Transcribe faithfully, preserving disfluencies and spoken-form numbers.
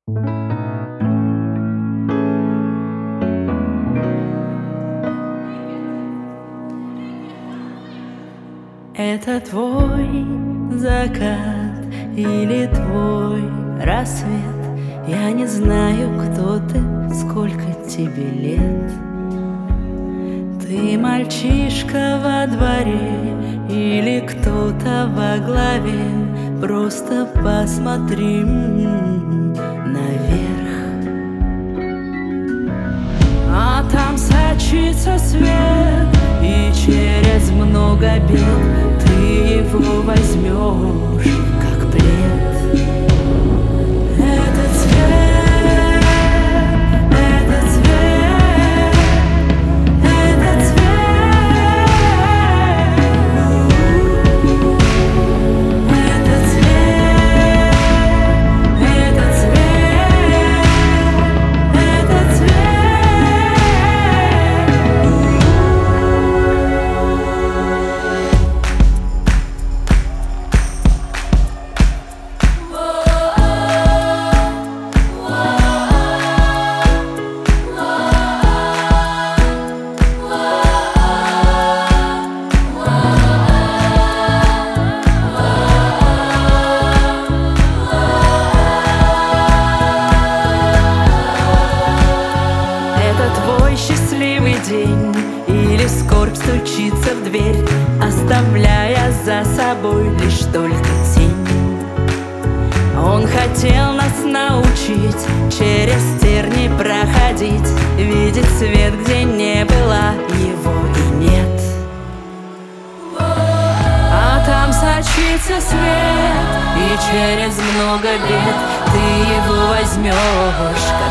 Это твой закат или твой рассвет? Я не знаю, кто ты, сколько тебе лет. Ты мальчишка во дворе или кто-то во главе? Просто посмотри наверх. А там сочится свет, и через много бед ты его возьмешь, как плед. Этот цвет, этот цвет, этот цвет, этот цвет, этот цвет, этот цвет. Счастливый день или скорбь стучится в дверь, оставляя за собой лишь только тень. Он хотел нас научить через терни проходить, видеть свет, где не было его и нет. А там сочится свет, и через много бед ты его возьмешь.